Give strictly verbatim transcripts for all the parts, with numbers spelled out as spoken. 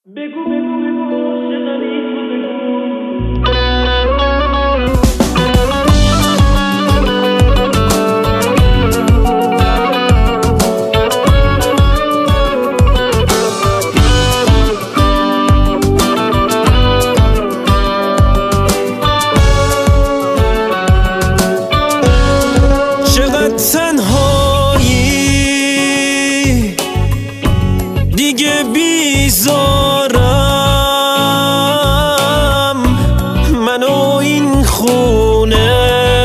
بگو بگو بگو عاشقمی تو بگو. چقدر تنهایی دیگه بیزارم، من و این خونه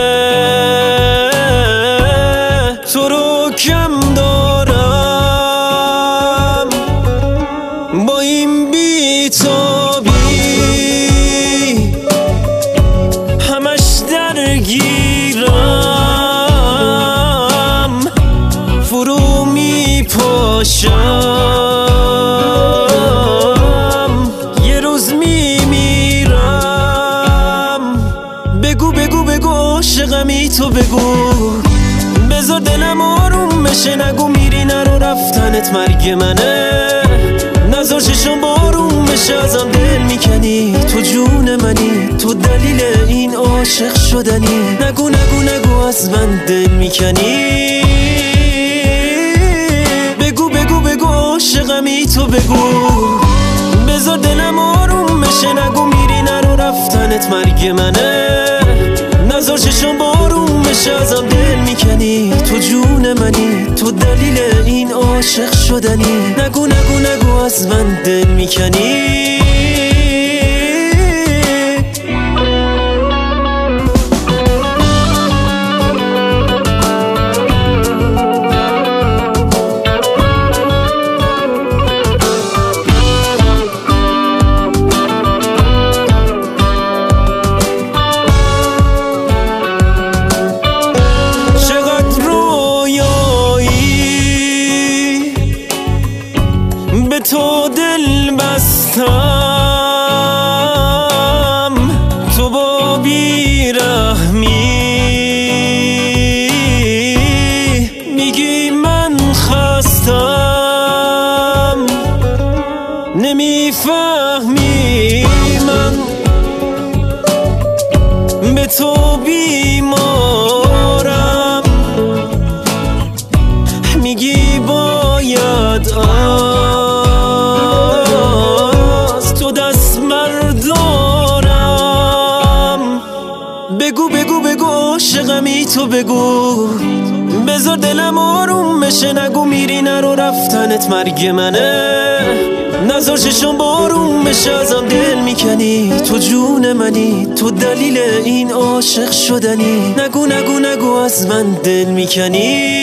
تو رو کم دارم. با این بیتابی همش درگیرم، فرو می پاشم، یه روز می میرم. بگو بگو بگو عاشقمی تو بگو، بذار دلم آروم بشه. نگو میری نرو، رفتنت مرگ منه. نذار چشم بارون بشه، ازم دل میکنی. تو جون منی، تو دلیل این عاشق شدنی. نگو نگو نگو از من دل میکنی. بگو بگو بگو عاشقمی تو بگو، بذار دلم آروم بشه. نگو میری نرو، رفتنت مرگ منه. نذار چشم بارون بشه، ازم دل میکنی. تو جون منی، تو دلیل این عاشق شدنی. نگو نگو نگو از من دل میکنی. به تو دل بستم، تو با بیرحمی میگی من خستم. نمیفهمی من به تو بیمارم، میگی باید بگو بگو بگو عاشقمی تو بگو، بذار دلم آروم بشه. نگو میری نرو، رفتنت مرگ منه. نذار چشم بارون بشه، ازم دل میکنی. تو جون منی، تو دلیل این عاشق شدنی. نگو نگو نگو از من دل میکنی.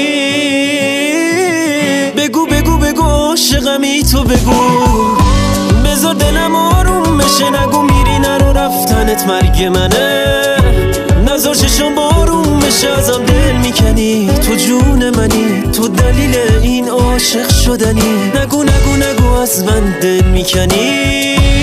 بگو بگو بگو عاشقمی تو بگو، بذار دلم آروم بشه. نگو میری نرو، رفتنت مرگ منه. نذار چشم بارون بشه، ازم دل میکنی. تو جون منی، تو دلیل این عاشق شدنی. نگو نگو نگو از من دل میکنی.